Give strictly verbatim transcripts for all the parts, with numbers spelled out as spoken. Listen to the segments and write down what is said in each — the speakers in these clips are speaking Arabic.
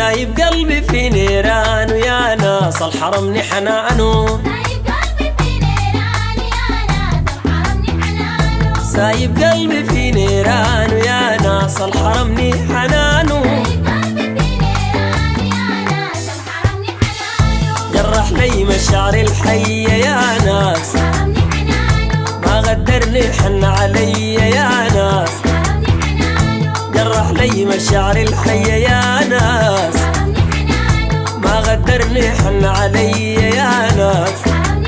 سايب قلبي في نيران ويا ناس الحرمني حنانه. سايب قلبي في نيران ويا ناس الحرمني حنانه. جرح لي مشاعر الحية يا ناس ما غدرني حن علي يا ناس. جرح لي مشاعر الحية يا ناس ما غدرني حن علي يا ناس.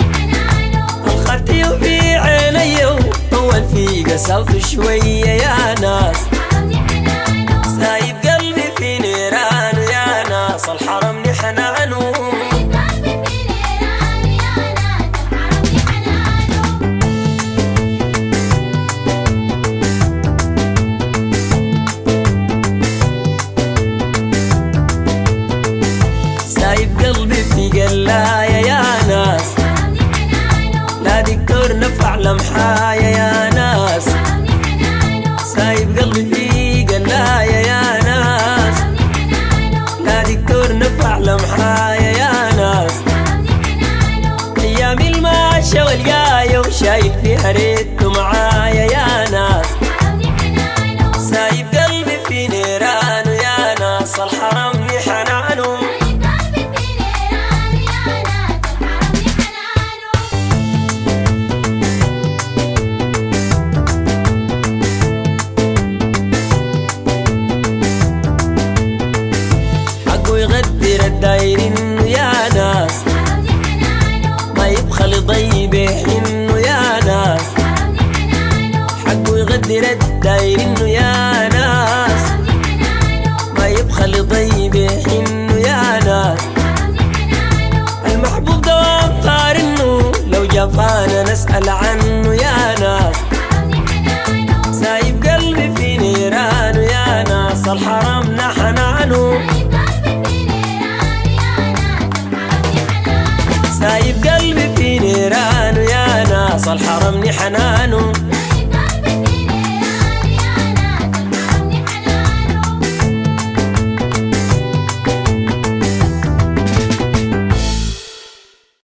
الخطي في عيني وطول في قساوته شوية يا ناس. سايب قلبي في نيران يا ناس الحرمني حنانه. سايب قلبي في قلاية يا ناس لا دكتور نفع لمحايا يا ناس. سايب قلبي في قلاية يا ناس لا دكتور نفع لمحايا يا ناس. ايامي الماشى والقاية وشايل فيها ريته معايا يا ناس. سايب قلبي في نيران يا ناس الحرمني حنانه. يغدر الدايرين يا ناس ما يبخل يضيبه حنه يا ناس. حقه يغدر الدايرين يا ناس ما يبخل يضيبه حنه يا ناس. المحبوب دوام قارنه لو جفانا نسأل عنه يا ناس. سايب قلبي في نيرانه يا ناس الحرمنا حنانه. سايب قلبي في نيرانه يا ناس الحرمني حنانه.